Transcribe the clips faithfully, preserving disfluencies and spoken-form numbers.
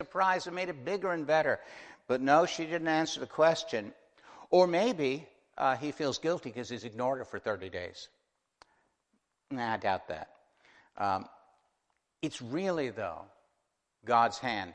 surprise and made it bigger and better. But no, she didn't answer the question. Or maybe uh, he feels guilty because he's ignored her for thirty days. Nah, I doubt that. Um, it's really, though, God's hand.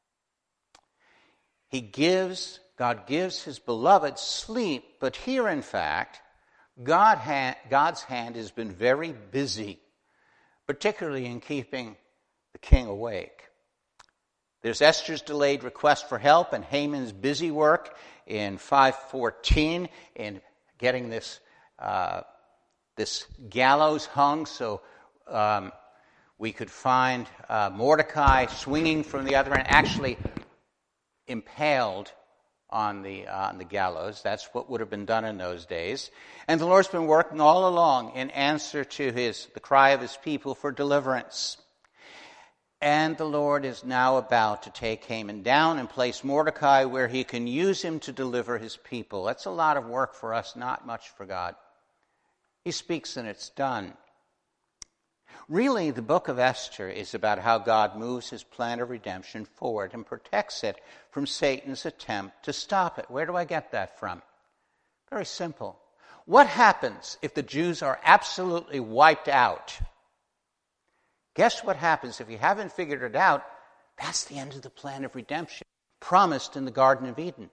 He gives, God gives his beloved sleep, but here, in fact, God ha- God's hand has been very busy, particularly in keeping the king awake. There's Esther's delayed request for help and Haman's busy work in five fourteen in getting this uh, this gallows hung so um, we could find uh, Mordecai swinging from the other end, actually impaled on the uh, on the gallows. That's what would have been done in those days. And the Lord's been working all along in answer to his the cry of his people for deliverance. And the Lord is now about to take Haman down and place Mordecai where he can use him to deliver his people. That's a lot of work for us, not much for God. He speaks and it's done. Really, the book of Esther is about how God moves his plan of redemption forward and protects it from Satan's attempt to stop it. Where do I get that from? Very simple. What happens if the Jews are absolutely wiped out? Guess what happens if you haven't figured it out? That's the end of the plan of redemption promised in the Garden of Eden.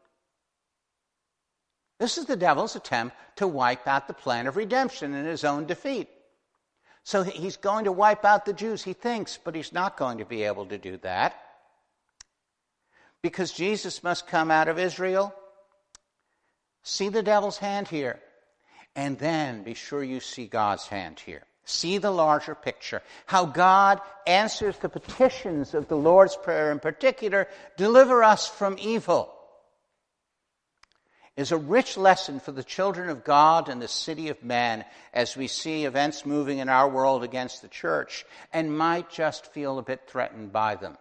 This is the devil's attempt to wipe out the plan of redemption in his own defeat. So he's going to wipe out the Jews, he thinks, but he's not going to be able to do that. Because Jesus must come out of Israel. See the devil's hand here. And then be sure you see God's hand here. See the larger picture. How God answers the petitions of the Lord's Prayer, in particular, deliver us from evil, is a rich lesson for the children of God and the city of man as we see events moving in our world against the church and might just feel a bit threatened by them.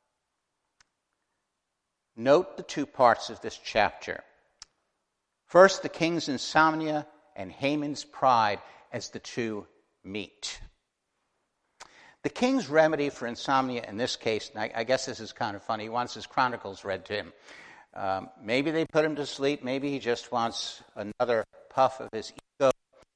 Note the two parts of this chapter. First, the king's insomnia and Haman's pride as the two meet. The king's remedy for insomnia in this case, and I, I guess this is kind of funny, he wants his chronicles read to him. Um, maybe they put him to sleep. Maybe he just wants another puff of his ego.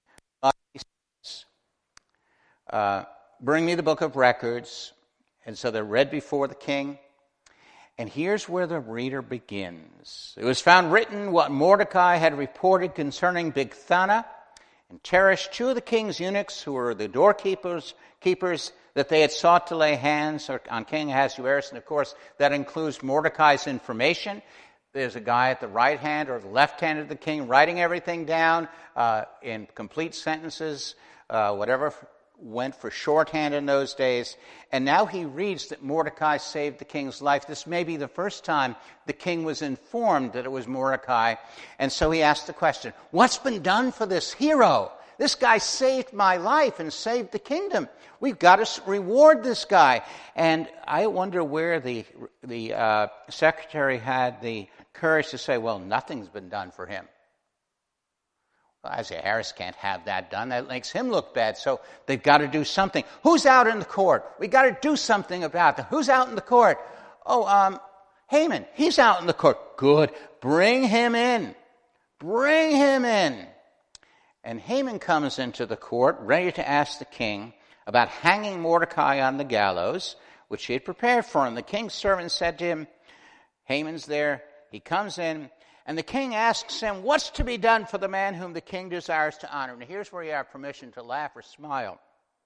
Uh, bring me the book of records. And so they're read before the king. And here's where the reader begins. It was found written what Mordecai had reported concerning Bigthana and Teresh, two of the king's eunuchs who were the doorkeepers, keepers, that they had sought to lay hands on King Ahasuerus. And of course, that includes Mordecai's information. There's a guy at the right hand or the left hand of the king writing everything down uh, in complete sentences, uh, whatever went for shorthand in those days. And now he reads that Mordecai saved the king's life. This may be the first time the king was informed that it was Mordecai. And so he asked the question, what's been done for this hero? This guy saved my life and saved the kingdom. We've got to reward this guy. And I wonder where the the uh, secretary had the courage to say, well, nothing's been done for him. Well, Ahasuerus can't have that done. That makes him look bad. So they've got to do something. Who's out in the court? We've got to do something about that. Who's out in the court? Oh, um, Haman. He's out in the court. Good. Bring him in. Bring him in. And Haman comes into the court, ready to ask the king about hanging Mordecai on the gallows, which he had prepared for him. The king's servant said to him, Haman's there. He comes in, and the king asks him, what's to be done for the man whom the king desires to honor? And here's where you have permission to laugh or smile.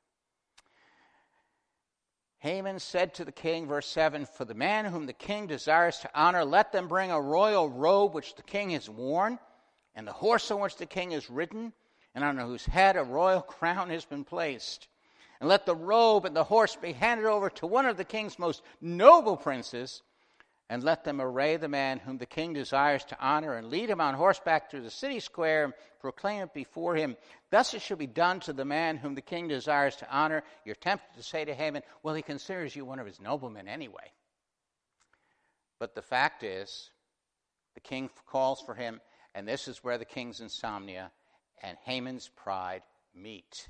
Haman said to the king, verse seven, for the man whom the king desires to honor, let them bring a royal robe which the king has worn, and the horse on which the king is ridden, and on whose head a royal crown has been placed. And let the robe and the horse be handed over to one of the king's most noble princes, and let them array the man whom the king desires to honor, and lead him on horseback through the city square, and proclaim it before him. Thus it shall be done to the man whom the king desires to honor. You're tempted to say to Haman, well, he considers you one of his noblemen anyway. But the fact is, the king calls for him, and this is where the king's insomnia and Haman's pride meet.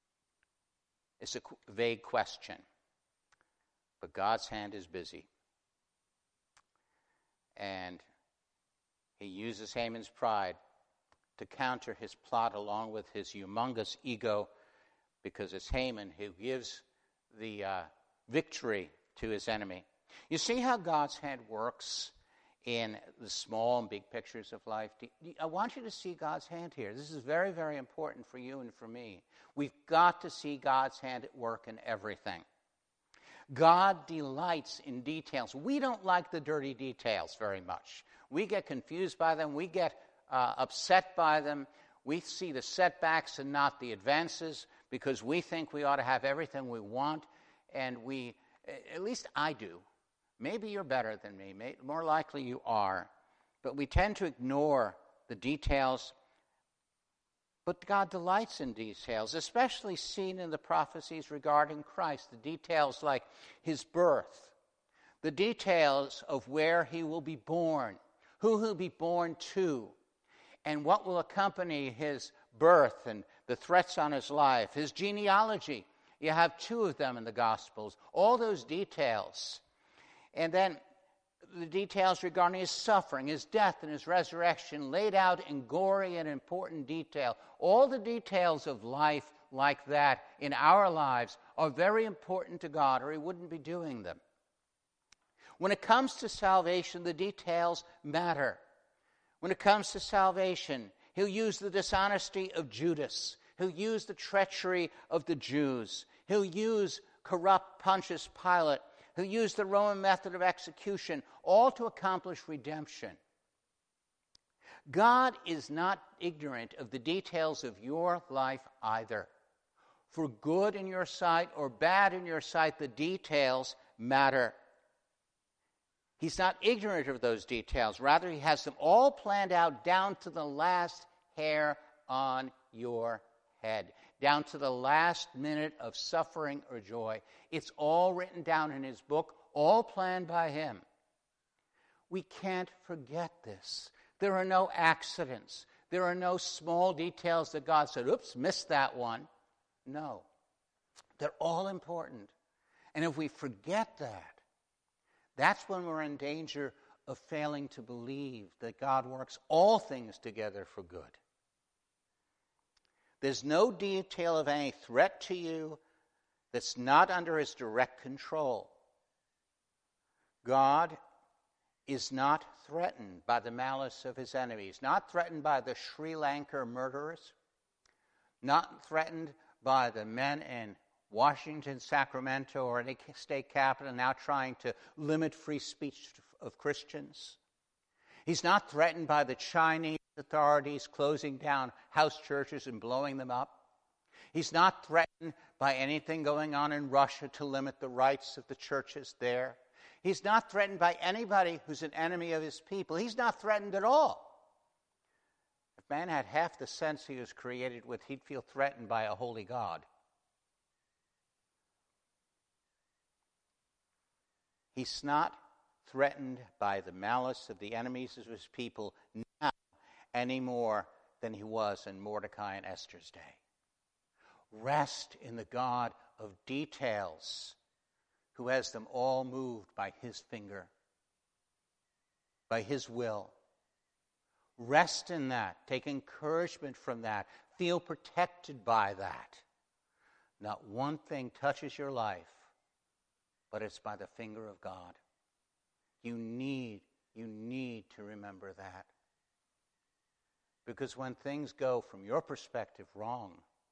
It's a vague question, but God's hand is busy. And he uses Haman's pride to counter his plot along with his humongous ego, because it's Haman who gives the uh, victory to his enemy. You see how God's hand works in the small and big pictures of life? I want you to see God's hand here. This is very, very important for you and for me. We've got to see God's hand at work in everything. God delights in details. We don't like the dirty details very much. We get confused by them. We get uh, upset by them. We see the setbacks and not the advances because we think we ought to have everything we want. And we, at least I do. Maybe you're better than me. May, more likely you are. But we tend to ignore the details. But God delights in details, especially seen in the prophecies regarding Christ. The details like his birth, the details of where he will be born, who he'll be born to, and what will accompany his birth and the threats on his life, his genealogy. You have two of them in the Gospels, all those details. And then the details regarding his suffering, his death, and his resurrection laid out in gory and important detail. All the details of life like that in our lives are very important to God, or he wouldn't be doing them. When it comes to salvation, the details matter. When it comes to salvation, he'll use the dishonesty of Judas. He'll use the treachery of the Jews. He'll use corrupt Pontius Pilate. He'll use the Roman method of execution, all to accomplish redemption. God is not ignorant of the details of your life either. For good in your sight or bad in your sight, the details matter. He's not ignorant of those details. Rather, he has them all planned out down to the last hair on your head, down to the last minute of suffering or joy. It's all written down in his book, all planned by him. We can't forget this. There are no accidents. There are no small details that God said, oops, missed that one. No. They're all important. And if we forget that, that's when we're in danger of failing to believe that God works all things together for good. There's no detail of any threat to you that's not under his direct control. God is not threatened by the malice of his enemies, not threatened by the Sri Lanka murderers, not threatened by the men in Washington, Sacramento, or any state capital now trying to limit free speech of Christians. He's not threatened by the Chinese authorities closing down house churches and blowing them up. He's not threatened by anything going on in Russia to limit the rights of the churches there. He's not threatened by anybody who's an enemy of his people. He's not threatened at all. If man had half the sense he was created with, he'd feel threatened by a holy God. He's not threatened by the malice of the enemies of his people now any more than he was in Mordecai and Esther's day. Rest in the God of details, who has them all moved by his finger, by his will. Rest in that. Take encouragement from that. Feel protected by that. Not one thing touches your life, but it's by the finger of God. You need, you need to remember that. Because when things go from your perspective wrong,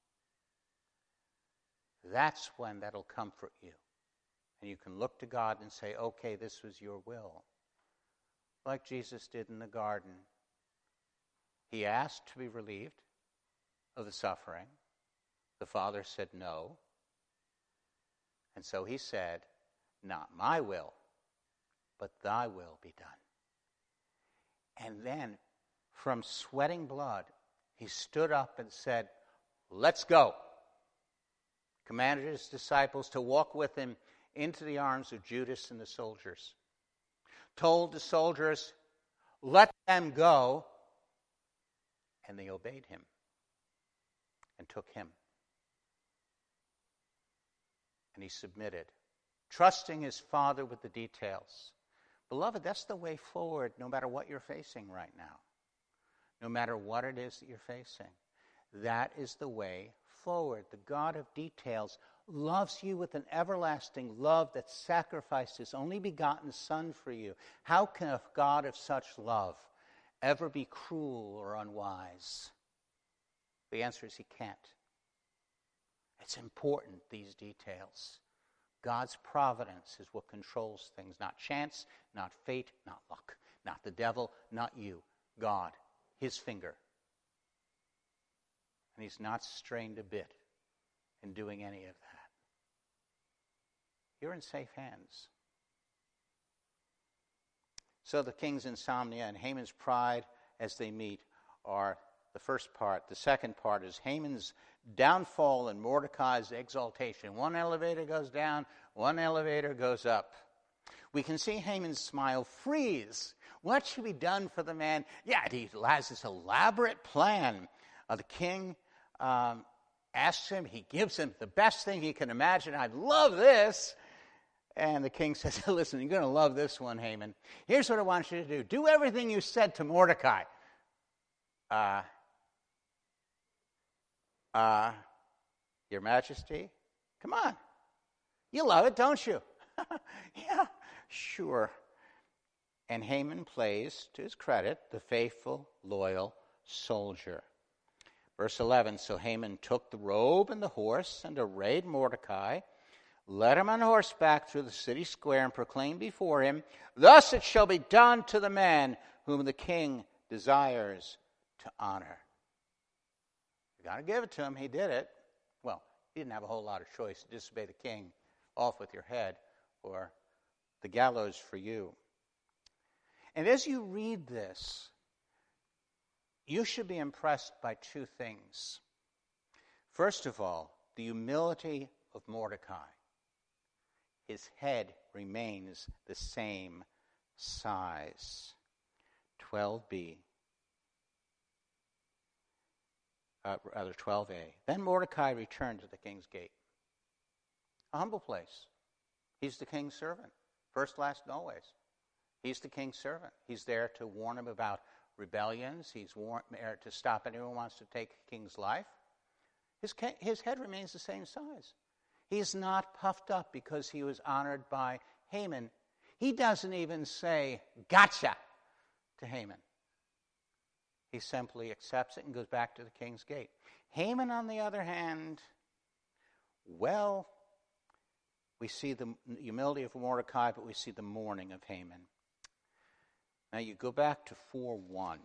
that's when that'll comfort you. And you can look to God and say, okay, this was your will. Like Jesus did in the garden. He asked to be relieved of the suffering. The Father said no. And so he said, not my will, but thy will be done. And then, from sweating blood, he stood up and said, let's go. Commanded his disciples to walk with him into the arms of Judas and the soldiers. Told the soldiers, let them go. And they obeyed him and took him. And he submitted, trusting his Father with the details, Beloved, that's the way forward no matter what you're facing right now. No matter what it is that you're facing. That is the way forward. The God of details loves you with an everlasting love that sacrificed his only begotten Son for you. How can a God of such love ever be cruel or unwise? The answer is he can't. It's important, these details. God's providence is what controls things, not chance, not fate, not luck, not the devil, not you. God, his finger. And he's not strained a bit in doing any of that. You're in safe hands. So the king's insomnia and Haman's pride as they meet are the first part. The second part is Haman's downfall and Mordecai's exaltation. One elevator goes down, one elevator goes up. We can see Haman's smile freeze. What should be done for the man? Yeah, he has this elaborate plan. Uh, the king um, asks him, he gives him the best thing he can imagine. I love this. And the king says, listen, you're going to love this one, Haman. Here's what I want you to do. Do everything you said to Mordecai. Uh, uh, Your Majesty, come on. You love it, don't you? Yeah, sure. And Haman plays, to his credit, the faithful, loyal soldier. Verse eleven, so Haman took the robe and the horse and arrayed Mordecai, led him on horseback through the city square and proclaimed before him, thus it shall be done to the man whom the king desires to honor. You got to give it to him. He did it. Well, he didn't have a whole lot of choice. Disobey the king, off with your head, or the gallows for you. And as you read this, you should be impressed by two things. First of all, the humility of Mordecai. His head remains the same size. twelve b. Uh, rather, twelve a. Then Mordecai returned to the king's gate. A humble place. He's the king's servant. First, last, and always. He's the king's servant. He's there to warn him about rebellions. He's war- there to stop anyone who wants to take the king's life. His, ca- his head remains the same size. He's not puffed up because he was honored by Haman. He doesn't even say, gotcha, to Haman. He simply accepts it and goes back to the king's gate. Haman, on the other hand, well, we see the humility of Mordecai, but we see the mourning of Haman. Now you go back to four one.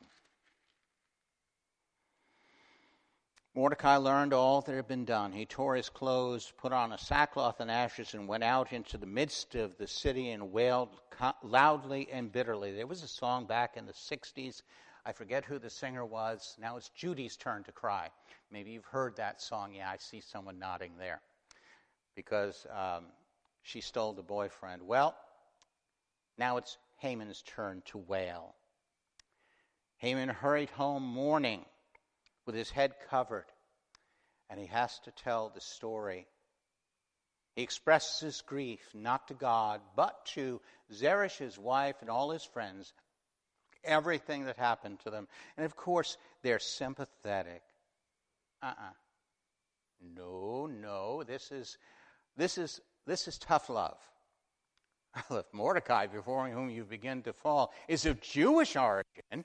Mordecai learned all that had been done. He tore his clothes, put on a sackcloth and ashes, and went out into the midst of the city and wailed loudly and bitterly. There was a song back in the sixties. I forget who the singer was. Now it's Judy's turn to cry. Maybe you've heard that song. Yeah, I see someone nodding there. Because um, she stole the boyfriend. Well, now it's Haman's turn to wail. Haman hurried home mourning, with his head covered, and he has to tell the story. He expresses his grief not to God, but to Zeresh, his wife, and all his friends, everything that happened to them. And of course, they're sympathetic. Uh-uh. No, no, this is this is this is tough love. If Mordecai, before whom you begin to fall, is of Jewish origin,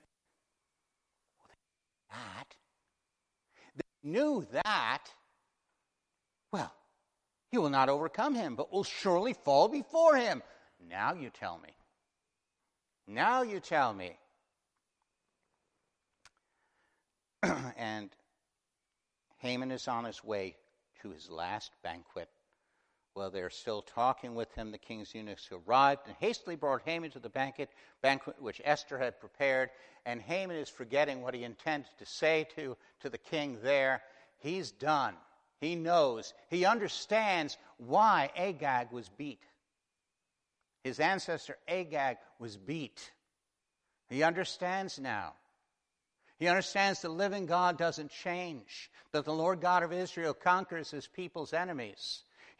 that knew that, well, he will not overcome him, but will surely fall before him. Now you tell me. Now you tell me. And Haman is on his way to his last banquet. While they're still talking with him, the king's eunuchs arrived and hastily brought Haman to the banquet, banquet which Esther had prepared. And Haman is forgetting what he intended to say to, to the king there. He's done. He knows. He understands why Agag was beat. His ancestor Agag was beat. He understands now. He understands the living God doesn't change, that the Lord God of Israel conquers his people's enemies. He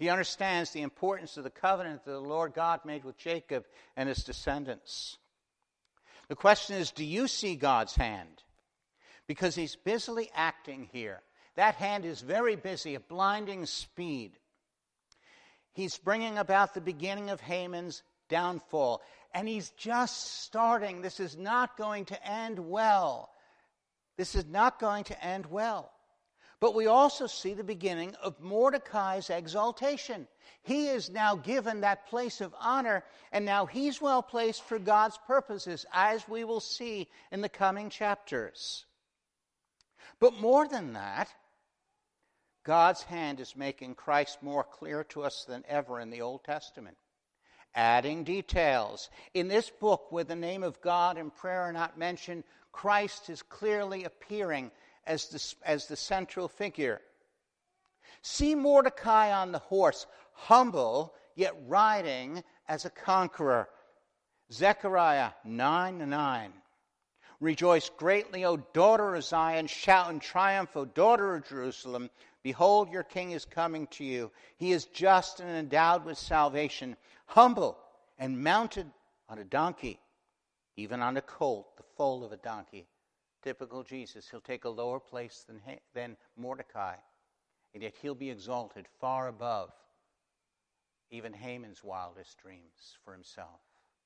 He understands the importance of the covenant that the Lord God made with Jacob and his descendants. The question is, do you see God's hand? Because he's busily acting here. That hand is very busy, at blinding speed. He's bringing about the beginning of Haman's downfall. And he's just starting. This is not going to end well. This is not going to end well. But we also see the beginning of Mordecai's exaltation. He is now given that place of honor, and now he's well placed for God's purposes, as we will see in the coming chapters. But more than that, God's hand is making Christ more clear to us than ever in the Old Testament, adding details. In this book, where the name of God and prayer are not mentioned, Christ is clearly appearing as the, as the central figure. See Mordecai on the horse, humble, yet riding as a conqueror. Zechariah nine nine. Rejoice greatly, O daughter of Zion. Shout in triumph, O daughter of Jerusalem. Behold, your king is coming to you. He is just and endowed with salvation, humble and mounted on a donkey, even on a colt, the foal of a donkey. Typical Jesus. He'll take a lower place than, than Mordecai, and yet he'll be exalted far above even Haman's wildest dreams for himself.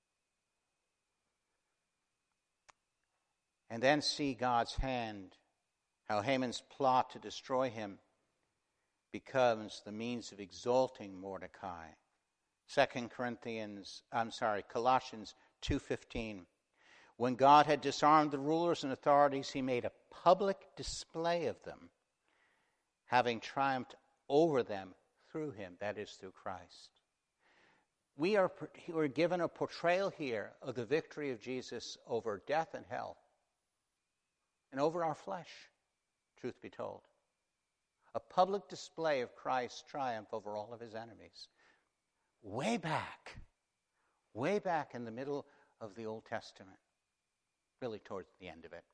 And then see God's hand, how Haman's plot to destroy him becomes the means of exalting Mordecai. Second Corinthians, I'm sorry, Colossians two fifteen. When God had disarmed the rulers and authorities, he made a public display of them, having triumphed over them through him, that is, through Christ. We are we're given a portrayal here of the victory of Jesus over death and hell, and over our flesh, truth be told. A public display of Christ's triumph over all of his enemies. Way back, way back in the middle of the Old Testament, really towards the end of it.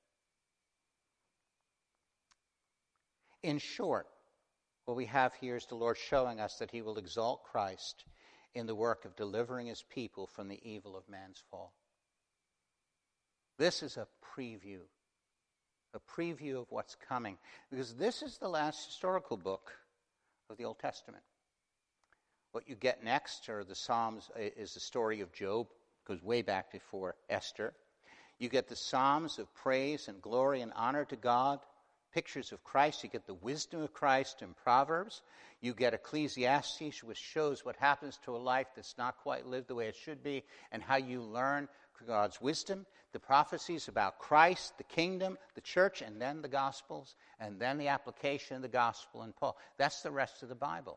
In short, what we have here is the Lord showing us that he will exalt Christ in the work of delivering his people from the evil of man's fall. This is a preview, a preview of what's coming, because this is the last historical book of the Old Testament. What you get next are the Psalms, is the story of Job, goes way back before Esther. You get the Psalms of praise and glory and honor to God, pictures of Christ. You get the wisdom of Christ in Proverbs. You get Ecclesiastes, which shows what happens to a life that's not quite lived the way it should be, and how you learn God's wisdom. The prophecies about Christ, the kingdom, the church, and then the Gospels, and then the application of the Gospel in Paul. That's the rest of the Bible.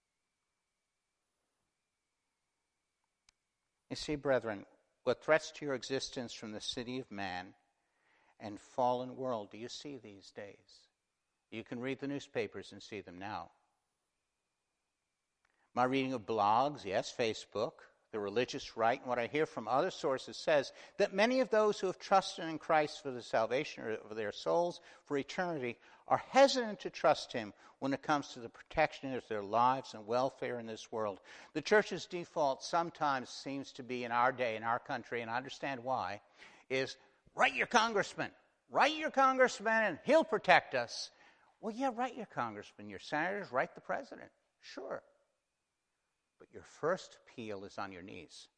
You see, brethren, what threats to your existence from the city of man and fallen world do you see these days? You can read the newspapers and see them now. My reading of blogs, yes, Facebook, the religious right, and what I hear from other sources says that many of those who have trusted in Christ for the salvation of their souls for eternity are hesitant to trust him when it comes to the protection of their lives and welfare in this world. The church's default sometimes seems to be in our day, in our country, and I understand why, is write your congressman. Write your congressman and he'll protect us. Well, yeah, write your congressman, your senators, write the president. Sure. But your first appeal is on your knees.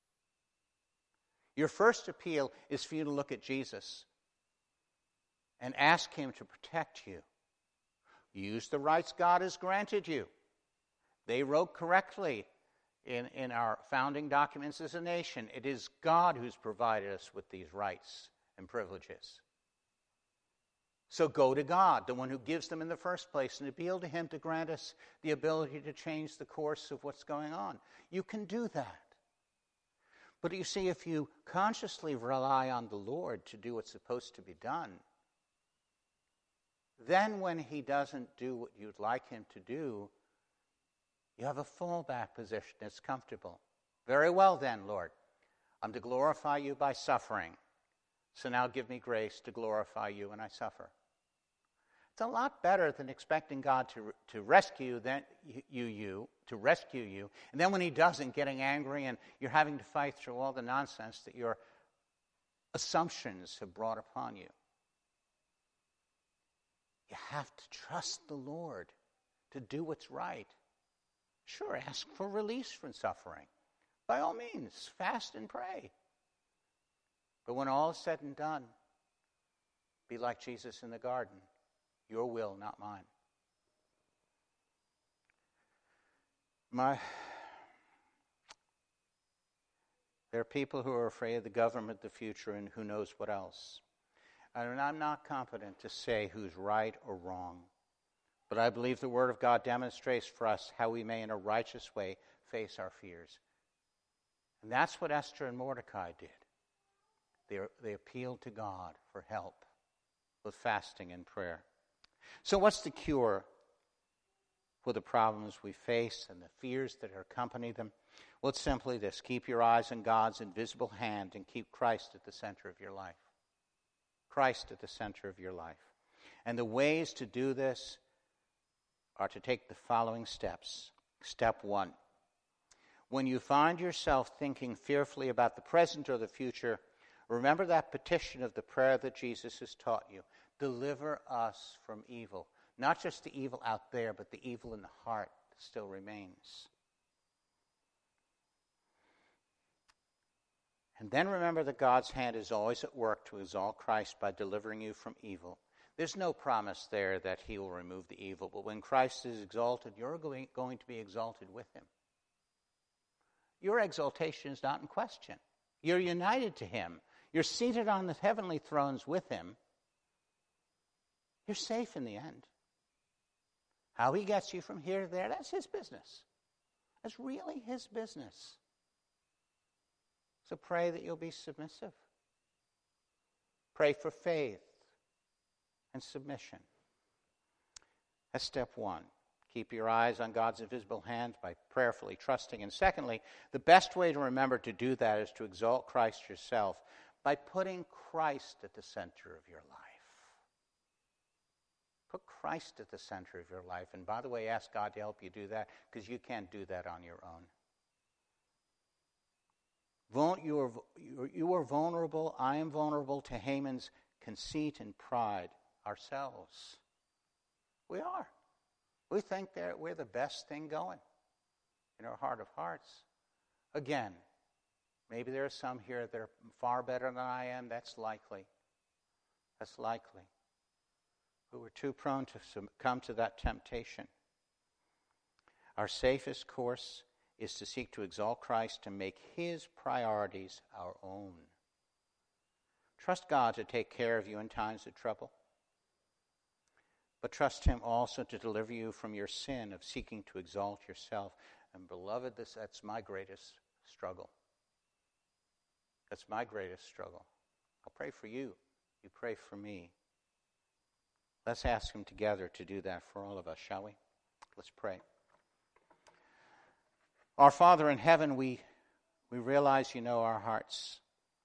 Your first appeal is for you to look at Jesus and ask him to protect you. Use the rights God has granted you. They wrote correctly in, in our founding documents as a nation. It is God who's provided us with these rights and privileges. So go to God, the one who gives them in the first place, and appeal to him to grant us the ability to change the course of what's going on. You can do that. But you see, if you consciously rely on the Lord to do what's supposed to be done, then when he doesn't do what you'd like him to do, you have a fallback position that's comfortable. Very well then, Lord, I'm to glorify you by suffering. So now give me grace to glorify you when I suffer. It's a lot better than expecting God to, to rescue then you, you, to rescue you, and then when he doesn't, getting angry and you're having to fight through all the nonsense that your assumptions have brought upon you. You have to trust the Lord to do what's right. Sure, ask for release from suffering. By all means, fast and pray. But when all is said and done, be like Jesus in the garden. Your will, not mine. My, there are people who are afraid of the government, the future, and who knows what else. And I'm not competent to say who's right or wrong. But I believe the Word of God demonstrates for us how we may, in a righteous way, face our fears. And that's what Esther and Mordecai did. They, they appealed to God for help with fasting and prayer. So what's the cure for the problems we face and the fears that accompany them? Well, it's simply this. Keep your eyes on God's invisible hand and keep Christ at the center of your life. Christ at the center of your life. And the ways to do this are to take the following steps. Step one. When you find yourself thinking fearfully about the present or the future, remember that petition of the prayer that Jesus has taught you. Deliver us from evil. Not just the evil out there, but the evil in the heart that still remains. And then remember that God's hand is always at work to exalt Christ by delivering you from evil. There's no promise there that he will remove the evil, but when Christ is exalted, you're going, going to be exalted with him. Your exaltation is not in question. You're united to him. You're seated on the heavenly thrones with him. You're safe in the end. How he gets you from here to there, that's his business. That's really his business. So pray that you'll be submissive. Pray for faith and submission. That's step one. Keep your eyes on God's invisible hand by prayerfully trusting. And secondly, the best way to remember to do that is to exalt Christ yourself by putting Christ at the center of your life. Put Christ at the center of your life. And by the way, ask God to help you do that, because you can't do that on your own. You are, you are vulnerable. I am vulnerable to Haman's conceit and pride ourselves. We are. We think that we're the best thing going in our heart of hearts. Again, maybe there are some here that are far better than I am. That's likely. That's likely. But we're too prone to succumb to that temptation. Our safest course is to seek to exalt Christ and make his priorities our own. Trust God to take care of you in times of trouble. But trust him also to deliver you from your sin of seeking to exalt yourself. And beloved, this, that's my greatest struggle. That's my greatest struggle. I'll pray for you. You pray for me. Let's ask him together to do that for all of us, shall we? Let's pray. Our Father in heaven, we, we realize you know our hearts.